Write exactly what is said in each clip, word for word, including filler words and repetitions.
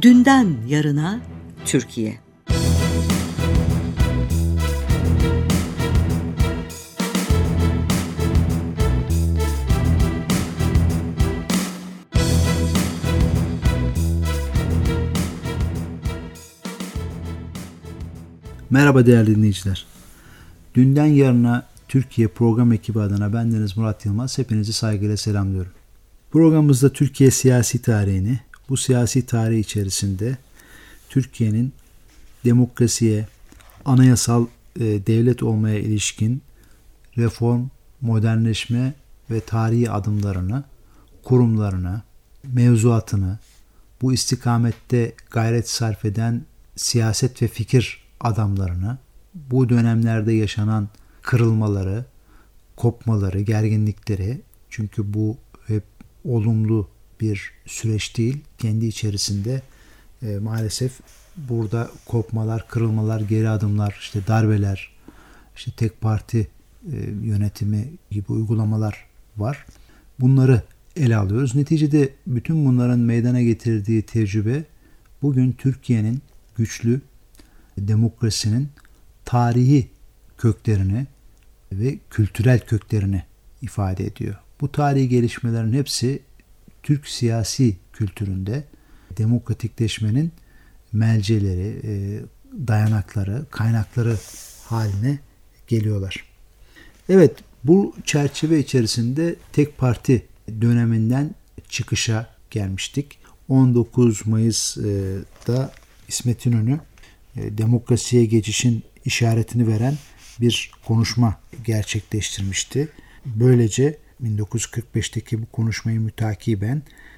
Dünden yarına Türkiye. Merhaba değerli dinleyiciler. Dünden yarına Türkiye program ekibi adına bendeniz Murat Yılmaz. Hepinizi saygıyla selamlıyorum. Programımızda Türkiye siyasi tarihini, bu siyasi tarih içerisinde Türkiye'nin demokrasiye, anayasal e, devlet olmaya ilişkin reform, modernleşme ve tarihi adımlarını, kurumlarını, mevzuatını, bu istikamette gayret sarf eden siyaset ve fikir adamlarını, bu dönemlerde yaşanan kırılmaları, kopmaları, gerginlikleri, çünkü bu hep olumlu bir süreç değil, kendi içerisinde e, maalesef burada kopmalar, kırılmalar, geri adımlar, işte darbeler, işte tek parti e, yönetimi gibi uygulamalar var. Bunları ele alıyoruz. Neticede bütün bunların meydana getirdiği tecrübe bugün Türkiye'nin güçlü demokrasinin tarihi köklerini ve kültürel köklerini ifade ediyor. Bu tarihi gelişmelerin hepsi Türk siyasi kültüründe demokratikleşmenin melceleri, dayanakları, kaynakları haline geliyorlar. Evet, bu çerçeve içerisinde tek parti döneminden çıkışa gelmiştik. on dokuz Mayıs'da İsmet İnönü demokrasiye geçişin işaretini veren bir konuşma gerçekleştirmişti. Böylece bin dokuz yüz kırk beşteki bu konuşmayı mütakiben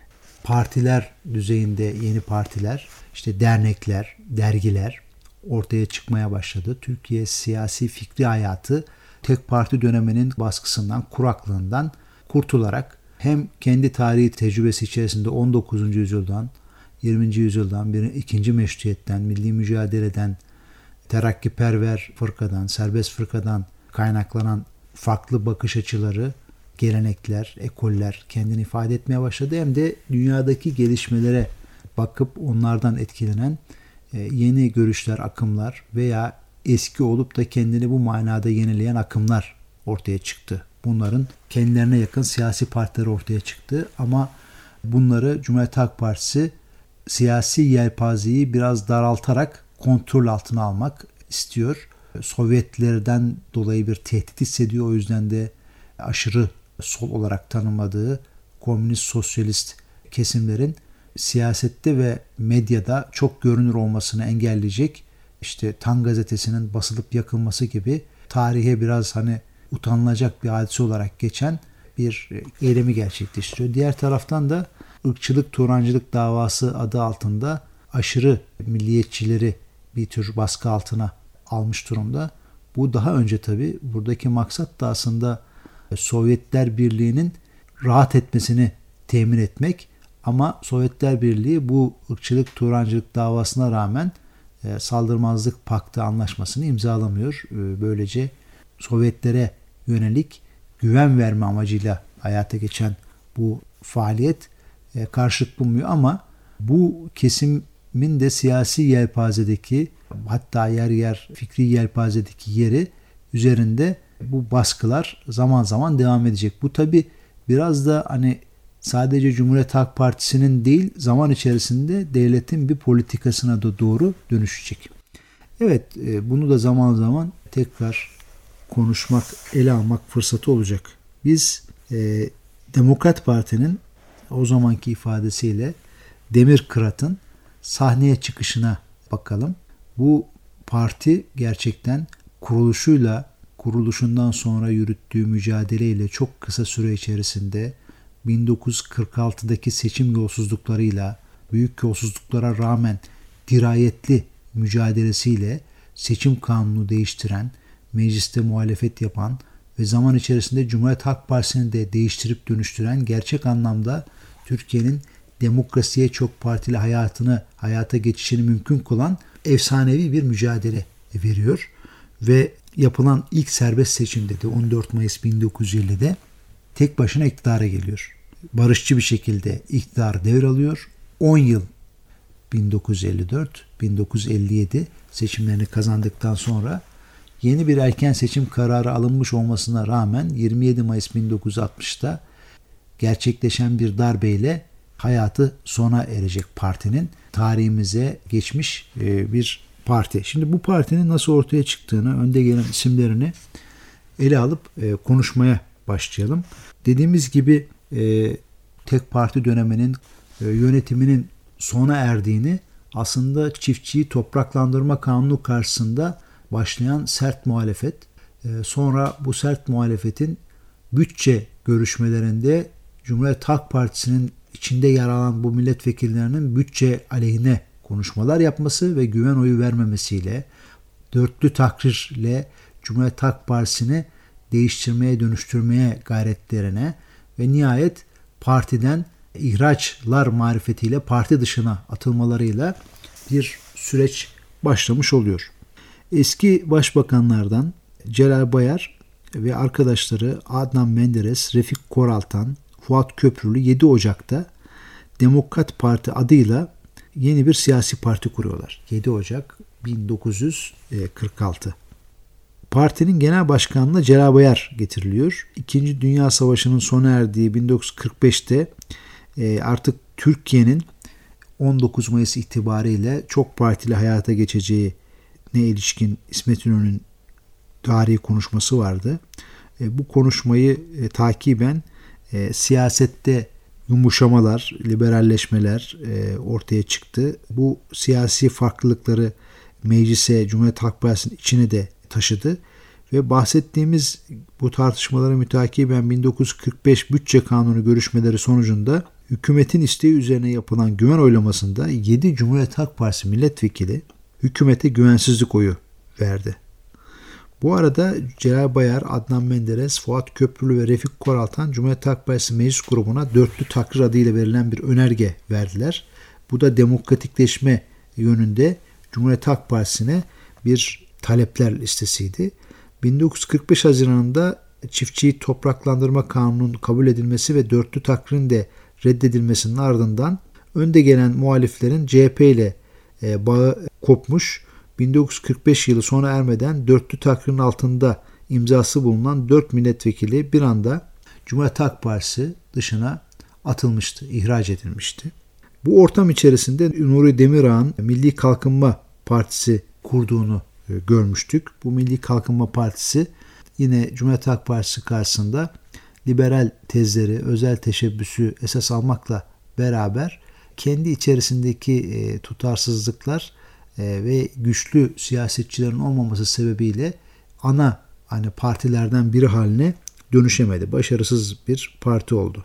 partiler düzeyinde yeni partiler, işte dernekler, dergiler ortaya çıkmaya başladı. Türkiye siyasi fikri hayatı tek parti döneminin baskısından, kuraklığından kurtularak hem kendi tarihi tecrübesi içerisinde on dokuzuncu yüzyıldan, yirminci yüzyıldan, bir, ikinci meşruiyetten, milli mücadeleden, terakkiperver fırkadan, serbest fırkadan kaynaklanan farklı bakış açıları, gelenekler, ekoller kendini ifade etmeye başladı. Hem de dünyadaki gelişmelere bakıp onlardan etkilenen yeni görüşler, akımlar veya eski olup da kendini bu manada yenileyen akımlar ortaya çıktı. Bunların kendilerine yakın siyasi partiler ortaya çıktı ama bunları Cumhuriyet Halk Partisi siyasi yelpazeyi biraz daraltarak kontrol altına almak istiyor. Sovyetlerden dolayı bir tehdit hissediyor. O yüzden de aşırı sol olarak tanımladığı komünist, sosyalist kesimlerin siyasette ve medyada çok görünür olmasını engelleyecek, işte Tan gazetesinin basılıp yakılması gibi tarihe biraz hani utanılacak bir hadise olarak geçen bir eylemi gerçekleştiriyor. Diğer taraftan da ırkçılık, Turancılık davası adı altında aşırı milliyetçileri bir tür baskı altına almış durumda. Bu daha önce tabii buradaki maksat da aslında Sovyetler Birliği'nin rahat etmesini temin etmek, ama Sovyetler Birliği bu ırkçılık, Turancılık davasına rağmen e, saldırmazlık paktı anlaşmasını imzalamıyor. E, böylece Sovyetlere yönelik güven verme amacıyla hayata geçen bu faaliyet e, karşılık bulmuyor, ama bu kesimin de siyasi yelpazedeki, hatta yer yer fikri yelpazedeki yeri üzerinde bu baskılar zaman zaman devam edecek. Bu tabi biraz da hani sadece Cumhuriyet Halk Partisi'nin değil, zaman içerisinde devletin bir politikasına da doğru dönüşecek. Evet, bunu da zaman zaman tekrar konuşmak, ele almak fırsatı olacak. Biz e, Demokrat Parti'nin o zamanki ifadesiyle Demirkırat'ın sahneye çıkışına bakalım. Bu parti gerçekten kuruluşuyla, kuruluşundan sonra yürüttüğü mücadeleyle çok kısa süre içerisinde bin dokuz yüz kırk altıdaki seçim yolsuzluklarıyla, büyük yolsuzluklara rağmen dirayetli mücadelesiyle seçim kanunu değiştiren, mecliste muhalefet yapan ve zaman içerisinde Cumhuriyet Halk Partisi'ni de değiştirip dönüştüren, gerçek anlamda Türkiye'nin demokrasiye, çok partili hayatını, hayata geçişini mümkün kılan efsanevi bir mücadele veriyor. Ve yapılan ilk serbest seçimde de on dört Mayıs bin dokuz yüz ellide tek başına iktidara geliyor. Barışçı bir şekilde iktidar devralıyor. on yıl bin dokuz yüz elli dört bin dokuz yüz elli yedi seçimlerini kazandıktan sonra yeni bir erken seçim kararı alınmış olmasına rağmen yirmi yedi Mayıs bin dokuz yüz altmışta gerçekleşen bir darbeyle hayatı sona erecek partinin tarihimize geçmiş bir parti. Şimdi bu partinin nasıl ortaya çıktığını, önde gelen isimlerini ele alıp konuşmaya başlayalım. Dediğimiz gibi tek parti döneminin yönetiminin sona erdiğini, aslında çiftçiyi topraklandırma kanunu karşısında başlayan sert muhalefet, sonra bu sert muhalefetin bütçe görüşmelerinde Cumhuriyet Halk Partisi'nin içinde yer alan bu milletvekillerinin bütçe aleyhine konuşmalar yapması ve güven oyu vermemesiyle, dörtlü takrirle Cumhuriyet Halk Partisi'ni değiştirmeye, dönüştürmeye gayretlerine ve nihayet partiden ihraçlar marifetiyle parti dışına atılmalarıyla bir süreç başlamış oluyor. Eski başbakanlardan Celal Bayar ve arkadaşları Adnan Menderes, Refik Koraltan, Fuat Köprülü yedi Ocak'ta Demokrat Parti adıyla yeni bir siyasi parti kuruyorlar. yedi Ocak bin dokuz yüz kırk altı. Partinin genel başkanlığına Celal Bayar getiriliyor. İkinci Dünya Savaşı'nın sona erdiği bin dokuz yüz kırk beşte artık Türkiye'nin on dokuz Mayıs itibariyle çok partili hayata geçeceğine ilişkin İsmet İnönü'nün tarihi konuşması vardı. Bu konuşmayı takiben siyasette yumuşamalar, liberalleşmeler ortaya çıktı. Bu siyasi farklılıkları meclise, Cumhuriyet Halk Partisi'nin içine de taşıdı ve bahsettiğimiz bu tartışmalara mütakiben bin dokuz yüz kırk beş bütçe kanunu görüşmeleri sonucunda hükümetin isteği üzerine yapılan güven oylamasında yedi Cumhuriyet Halk Partisi milletvekili hükümete güvensizlik oyu verdi. Bu arada Celal Bayar, Adnan Menderes, Fuat Köprülü ve Refik Koraltan Cumhuriyet Halk Partisi meclis grubuna dörtlü takrir adıyla verilen bir önerge verdiler. Bu da demokratikleşme yönünde Cumhuriyet Halk Partisi'ne bir talepler listesiydi. bin dokuz yüz kırk beş Haziran'ında çiftçiyi topraklandırma kanununun kabul edilmesi ve dörtlü takririn de reddedilmesinin ardından önde gelen muhaliflerin C H P ile bağı kopmuş, bin dokuz yüz kırk beş yılı sona ermeden dörtlü takririn altında imzası bulunan dört milletvekili bir anda Cumhuriyet Halk Partisi dışına atılmıştı, ihraç edilmişti. Bu ortam içerisinde Nuri Demirağ'ın Milli Kalkınma Partisi kurduğunu görmüştük. Bu Milli Kalkınma Partisi yine Cumhuriyet Halk Partisi karşısında liberal tezleri, özel teşebbüsü esas almakla beraber kendi içerisindeki tutarsızlıklar ve güçlü siyasetçilerin olmaması sebebiyle ana hani partilerden biri haline dönüşemedi. Başarısız bir parti oldu.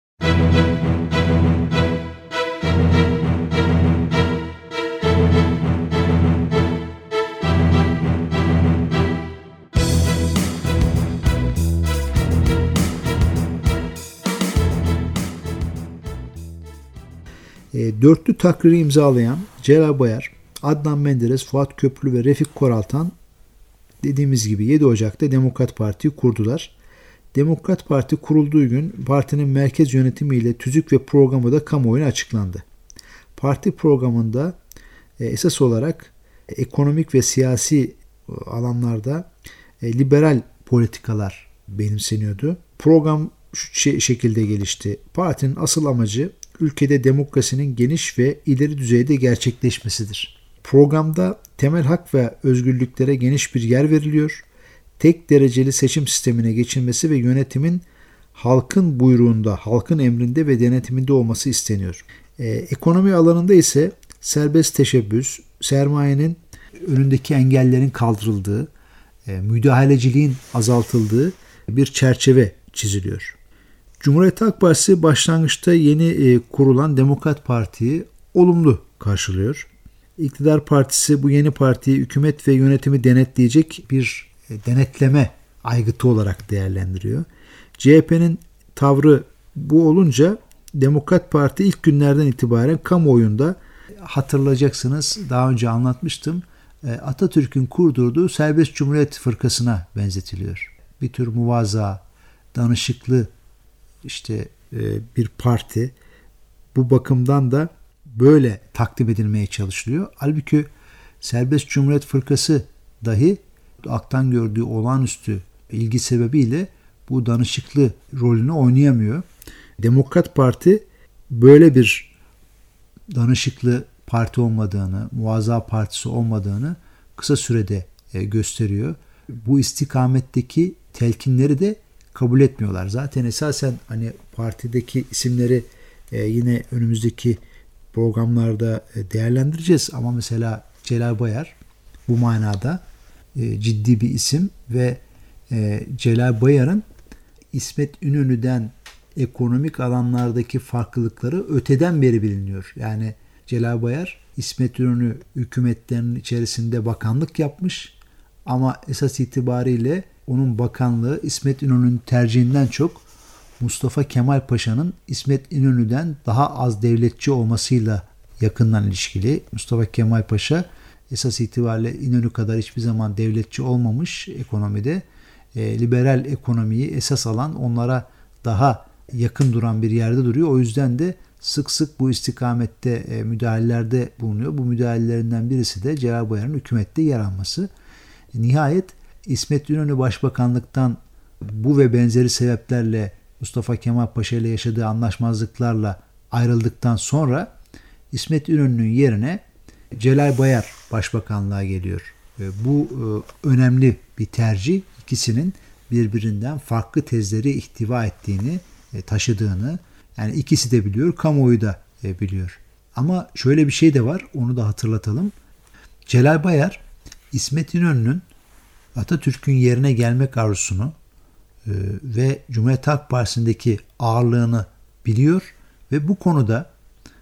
E, dörtlü takriri imzalayan Celal Bayar, Adnan Menderes, Fuat Köprülü ve Refik Koraltan dediğimiz gibi yedi Ocak'ta Demokrat Parti'yi kurdular. Demokrat Parti kurulduğu gün partinin merkez yönetimiyle tüzük ve programı da kamuoyuna açıklandı. Parti programında e, esas olarak ekonomik ve siyasi alanlarda e, liberal politikalar benimseniyordu. Program şu şekilde gelişti. Partinin asıl amacı ülkede demokrasinin geniş ve ileri düzeyde gerçekleşmesidir. Programda temel hak ve özgürlüklere geniş bir yer veriliyor. Tek dereceli seçim sistemine geçilmesi ve yönetimin halkın buyruğunda, halkın emrinde ve denetiminde olması isteniyor. Ee, ekonomi alanında ise serbest teşebbüs, sermayenin önündeki engellerin kaldırıldığı, e, müdahaleciliğin azaltıldığı bir çerçeve çiziliyor. Cumhuriyet Halk Partisi başlangıçta yeni e, kurulan Demokrat Parti'yi olumlu karşılıyor. İktidar Partisi bu yeni partiyi hükümet ve yönetimi denetleyecek bir e, denetleme aygıtı olarak değerlendiriyor. C H P'nin tavrı bu olunca Demokrat Parti ilk günlerden itibaren kamuoyunda, hatırlayacaksınız daha önce anlatmıştım, e, Atatürk'ün kurdurduğu Serbest Cumhuriyet Fırkası'na benzetiliyor. Bir tür muvaza, danışıklı işte e, bir parti. Bu bakımdan da böyle takdim edilmeye çalışılıyor. Halbuki Serbest Cumhuriyet Fırkası dahi halktan gördüğü olağanüstü ilgi sebebiyle bu danışıklı rolünü oynayamıyor. Demokrat Parti böyle bir danışıklı parti olmadığını, muazza partisi olmadığını kısa sürede gösteriyor. Bu istikametteki telkinleri de kabul etmiyorlar. Zaten esasen hani partideki isimleri yine önümüzdeki programlarda değerlendireceğiz ama mesela Celal Bayar bu manada ciddi bir isim ve Celal Bayar'ın İsmet İnönü'den ekonomik alanlardaki farklılıkları öteden beri biliniyor. Yani Celal Bayar İsmet İnönü hükümetlerinin içerisinde bakanlık yapmış ama esas itibariyle onun bakanlığı İsmet İnönü'nün tercihinden çok Mustafa Kemal Paşa'nın İsmet İnönü'den daha az devletçi olmasıyla yakından ilişkili. Mustafa Kemal Paşa esas itibariyle İnönü kadar hiçbir zaman devletçi olmamış ekonomide. E, liberal ekonomiyi esas alan, onlara daha yakın duran bir yerde duruyor. O yüzden de sık sık bu istikamette e, müdahalelerde bulunuyor. Bu müdahalelerinden birisi de Celal Bayar'ın hükümette yer alması. E, nihayet İsmet İnönü Başbakanlıktan bu ve benzeri sebeplerle Mustafa Kemal Paşa ile yaşadığı anlaşmazlıklarla ayrıldıktan sonra İsmet İnönü'nün yerine Celal Bayar Başbakanlığa geliyor. E, bu e, önemli bir tercih. İkisinin birbirinden farklı tezleri ihtiva ettiğini, e, taşıdığını, yani ikisi de biliyor, kamuoyu da e, biliyor. Ama şöyle bir şey de var, onu da hatırlatalım. Celal Bayar, İsmet İnönü'nün Atatürk'ün yerine gelmek arzusunu e, ve Cumhuriyet Halk Partisi'ndeki ağırlığını biliyor ve bu konuda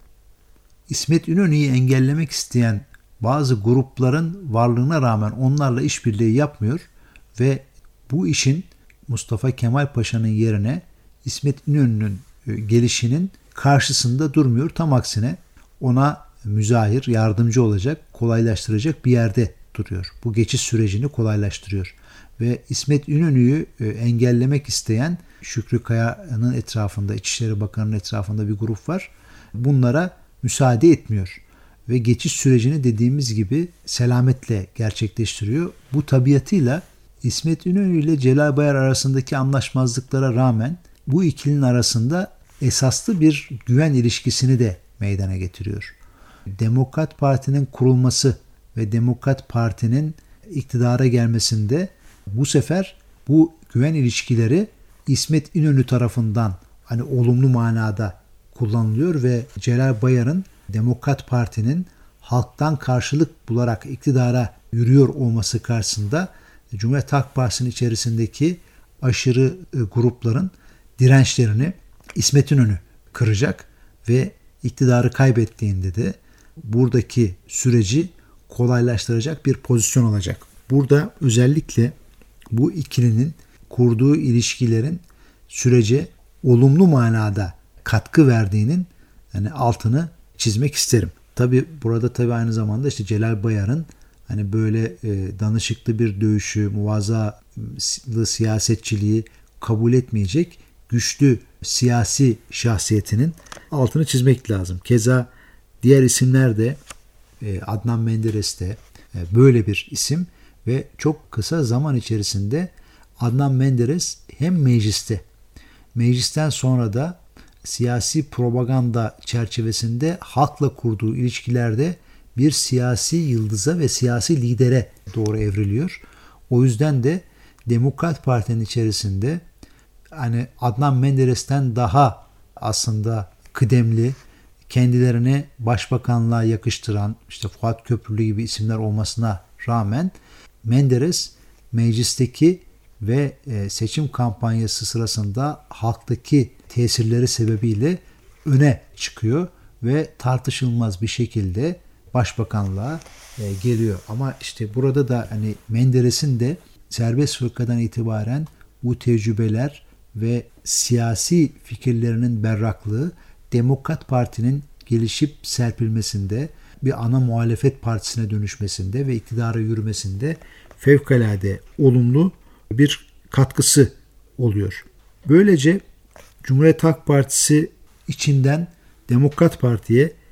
İsmet İnönü'yü engellemek isteyen bazı grupların varlığına rağmen onlarla işbirliği yapmıyor ve bu işin Mustafa Kemal Paşa'nın yerine İsmet İnönü'nün gelişinin karşısında durmuyor. Tam aksine ona müzahir, yardımcı olacak, kolaylaştıracak bir yerde duruyor. Bu geçiş sürecini kolaylaştırıyor. Ve İsmet İnönü'yü engellemek isteyen Şükrü Kaya'nın etrafında, İçişleri Bakanı'nın etrafında bir grup var. Bunlara müsaade etmiyor. Ve geçiş sürecini dediğimiz gibi selametle gerçekleştiriyor. Bu tabiatıyla İsmet İnönü ile Celal Bayar arasındaki anlaşmazlıklara rağmen bu ikilinin arasında esaslı bir güven ilişkisini de meydana getiriyor. Demokrat Parti'nin kurulması ve Demokrat Parti'nin iktidara gelmesinde bu sefer bu güven ilişkileri İsmet İnönü tarafından hani olumlu manada kullanılıyor ve Celal Bayar'ın Demokrat Parti'nin halktan karşılık bularak iktidara yürüyor olması karşısında Cumhuriyet Halk Partisi'nin içerisindeki aşırı grupların dirençlerini İsmet İnönü kıracak ve iktidarı kaybettiğinde de buradaki süreci kolaylaştıracak bir pozisyon olacak. Burada özellikle bu ikilinin kurduğu ilişkilerin sürece olumlu manada katkı verdiğinin yani altını çizmek isterim. Tabi burada tabi aynı zamanda işte Celal Bayar'ın hani böyle e, danışıklı bir dövüşü, muvazzalı siyasetçiliği kabul etmeyecek güçlü siyasi şahsiyetinin altını çizmek lazım. Keza diğer isimler de e, Adnan Menderes de e, böyle bir isim ve çok kısa zaman içerisinde Adnan Menderes hem mecliste, meclisten sonra da siyasi propaganda çerçevesinde halkla kurduğu ilişkilerde bir siyasi yıldıza ve siyasi lidere doğru evriliyor. O yüzden de Demokrat Parti'nin içerisinde hani Adnan Menderes'ten daha aslında kıdemli, kendilerini başbakanlığa yakıştıran işte Fuat Köprülü gibi isimler olmasına rağmen Menderes meclisteki ve seçim kampanyası sırasında halktaki tesirleri sebebiyle öne çıkıyor ve tartışılmaz bir şekilde başbakanlığa geliyor. Ama işte burada da hani Menderes'in de serbest fırkadan itibaren bu tecrübeler ve siyasi fikirlerinin berraklığı Demokrat Parti'nin gelişip serpilmesinde, bir ana muhalefet partisine dönüşmesinde ve iktidara yürümesinde fevkalade olumlu bir katkısı oluyor. Böylece Cumhuriyet Halk Partisi içinden Demokrat Parti'ye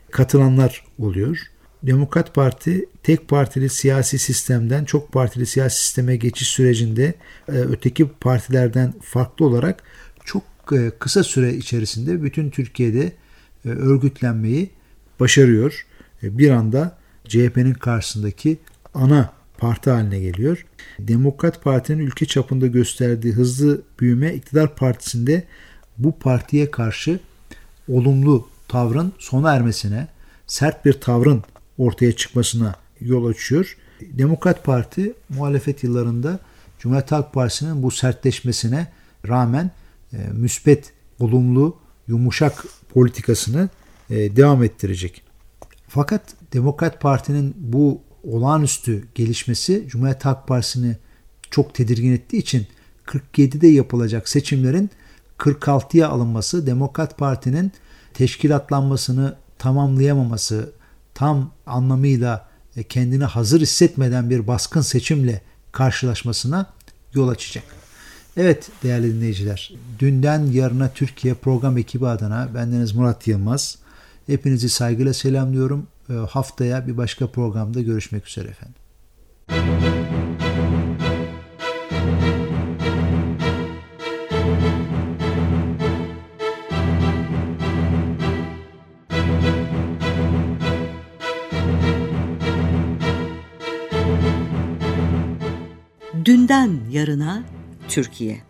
katılanlar oluyor. Demokrat Parti tek partili siyasi sistemden çok partili siyasi sisteme geçiş sürecinde öteki partilerden farklı olarak çok kısa süre içerisinde bütün Türkiye'de örgütlenmeyi başarıyor. Bir anda C H P'nin karşısındaki ana parti haline geliyor. Demokrat Parti'nin ülke çapında gösterdiği hızlı büyüme iktidar partisinde bu partiye karşı olumlu tavrın sona ermesine, sert bir tavrın ortaya çıkmasına yol açıyor. Demokrat Parti muhalefet yıllarında Cumhuriyet Halk Partisi'nin bu sertleşmesine rağmen e, müspet, olumlu, yumuşak politikasını e, devam ettirecek. Fakat Demokrat Parti'nin bu olağanüstü gelişmesi Cumhuriyet Halk Partisi'ni çok tedirgin ettiği için kırk yedide yapılacak seçimlerin kırk altıya alınması, Demokrat Parti'nin teşkilatlanmasını tamamlayamaması, tam anlamıyla kendini hazır hissetmeden bir baskın seçimle karşılaşmasına yol açacak. Evet değerli dinleyiciler, dünden yarına Türkiye program ekibi adına bendeniz Murat Yılmaz. Hepinizi saygıyla selamlıyorum. Haftaya bir başka programda görüşmek üzere efendim. Dünden yarına Türkiye.